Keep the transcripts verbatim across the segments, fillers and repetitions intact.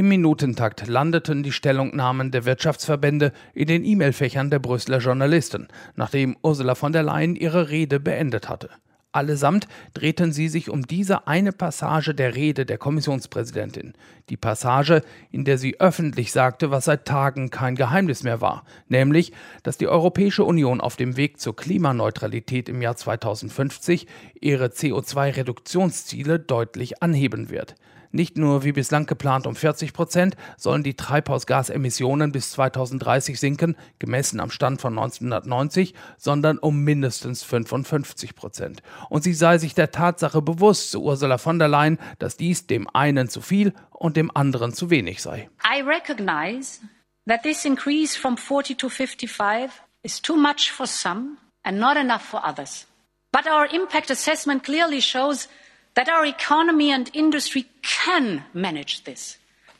Im Minutentakt landeten die Stellungnahmen der Wirtschaftsverbände in den E-Mail-Fächern der Brüsseler Journalisten, nachdem Ursula von der Leyen ihre Rede beendet hatte. Allesamt drehten sie sich um diese eine Passage der Rede der Kommissionspräsidentin. Die Passage, in der sie öffentlich sagte, was seit Tagen kein Geheimnis mehr war, nämlich, dass die Europäische Union auf dem Weg zur Klimaneutralität im Jahr zweitausendfünfzig ihre C O zwei Reduktionsziele deutlich anheben wird. Nicht nur wie bislang geplant um vierzig Prozent sollen die Treibhausgasemissionen bis zweitausenddreißig sinken, gemessen am Stand von neunzehnhundertneunzig, sondern um mindestens fünfundfünfzig Prozent. Und sie sei sich der Tatsache bewusst, so Ursula von der Leyen, dass dies dem einen zu viel und dem anderen zu wenig sei. I recognize that this increase from forty to fifty-five is too much for some and not enough for others. But our impact assessment clearly shows that our economy and industry can manage this.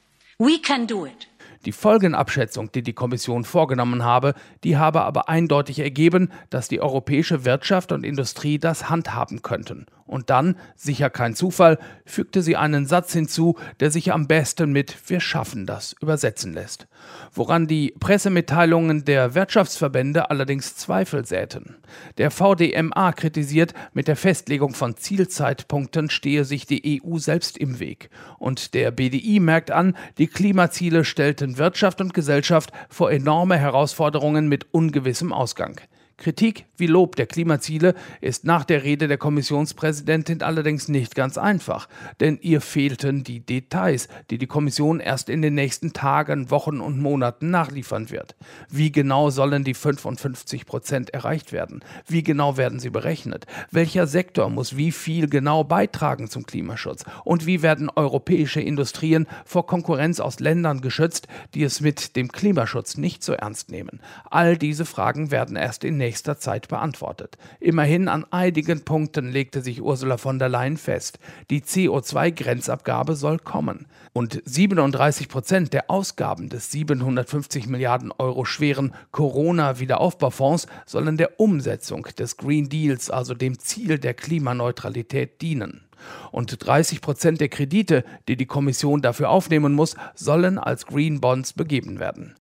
We can do it. Die Folgenabschätzung, die die Kommission vorgenommen habe, die habe aber eindeutig ergeben, dass die europäische Wirtschaft und Industrie das handhaben könnten. Und dann, sicher kein Zufall, fügte sie einen Satz hinzu, der sich am besten mit „Wir schaffen das" übersetzen lässt. Woran die Pressemitteilungen der Wirtschaftsverbände allerdings Zweifel säten. Der V D M A kritisiert, mit der Festlegung von Zielzeitpunkten stehe sich die E U selbst im Weg. Und der B D I merkt an, die Klimaziele stellten Wirtschaft und Gesellschaft vor enorme Herausforderungen mit ungewissem Ausgang. Kritik wie Lob der Klimaziele ist nach der Rede der Kommissionspräsidentin allerdings nicht ganz einfach, denn ihr fehlten die Details, die die Kommission erst in den nächsten Tagen, Wochen und Monaten nachliefern wird. Wie genau sollen die fünfundfünfzig Prozent erreicht werden? Wie genau werden sie berechnet? Welcher Sektor muss wie viel genau beitragen zum Klimaschutz? Und wie werden europäische Industrien vor Konkurrenz aus Ländern geschützt, die es mit dem Klimaschutz nicht so ernst nehmen? All diese Fragen werden erst in nächster Zeit beantwortet. Immerhin an einigen Punkten legte sich Ursula von der Leyen fest. Die C O zwei Grenzabgabe soll kommen. Und siebenunddreißig Prozent der Ausgaben des siebenhundertfünfzig Milliarden Euro schweren Corona-Wiederaufbaufonds sollen der Umsetzung des Green Deals, also dem Ziel der Klimaneutralität, dienen. Und dreißig Prozent der Kredite, die die Kommission dafür aufnehmen muss, sollen als Green Bonds begeben werden.